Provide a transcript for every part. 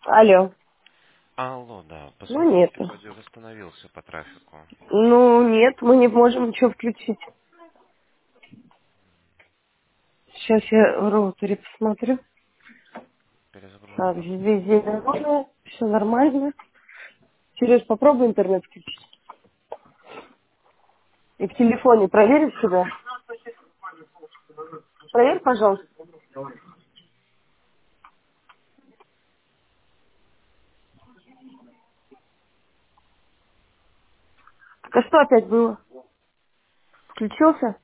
Алло. Алло, да. Ну, Посмотрите, нету. вроде восстановился по трафику. Ну, нет, мы не можем ничего включить. Сейчас я в роутере посмотрю. Так, Перезагружайте. здесь зеленое, все нормально. Сереж, попробуй интернет включить. И в телефоне проверь себя. Проверь, пожалуйста. Так а что опять было? Включился?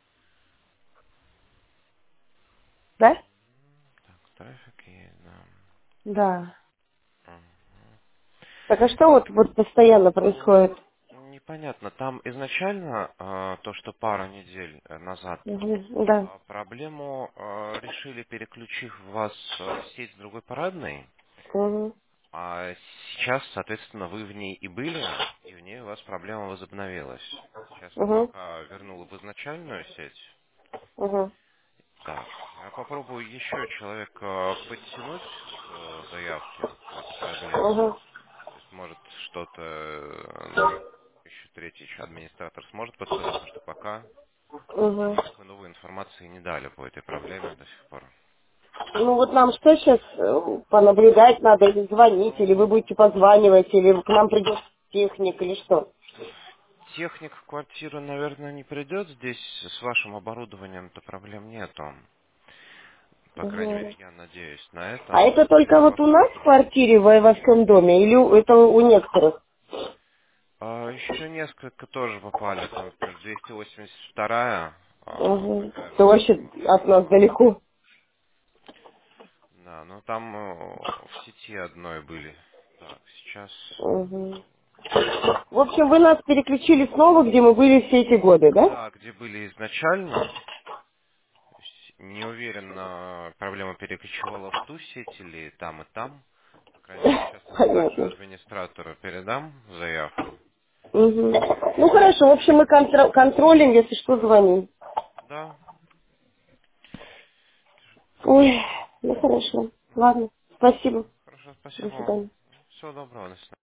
Да? Так, трафик есть, да. Да. Мгм. Так а что вот постоянно происходит? Непонятно. Там изначально то, что пару недель назад Мгм, да. проблему решили, переключив вас в сеть с другой парадной, Угу. а сейчас, соответственно, вы в ней и были, и в ней у вас проблема возобновилась. Сейчас я Угу. пока вернул в изначальную сеть. Угу. Так, я попробую еще человека подтянуть к заявке по этой проблеме. Угу. То есть, может, что-то еще третий еще администратор сможет подсказать, потому что пока Угу. никакой новой информации не дали по этой проблеме до сих пор. Ну вот нам что сейчас понаблюдать надо, или звонить, или вы Ну, будете позванивать, или к нам придет техник, или что? техник в квартиру, наверное, не придет. Здесь с вашим оборудованием-то проблем нету. По крайней мере, Мгм. я надеюсь на это. А это только вот у нас в квартире, во всем доме, или это у некоторых? Еще несколько тоже попали. Там, например, 282-я, Угу. такая Это очень вообще от нас маленькая. далеко. Да, ну там в сети одной были. Так, сейчас... Угу. В общем, вы нас переключили снова, где мы были все эти годы, да? Да, где были изначально. То есть не уверен, проблема перекочевала в ту сеть или там и там. По крайней мере, сейчас также Понятно. администратору передам заявку. Мгм. Ну хорошо, в общем, мы контролим, если что, звоним. Да, Ой, ну хорошо. Ладно. Спасибо. хорошо, До спасибо вам. свидания. Всего доброго, до свидания.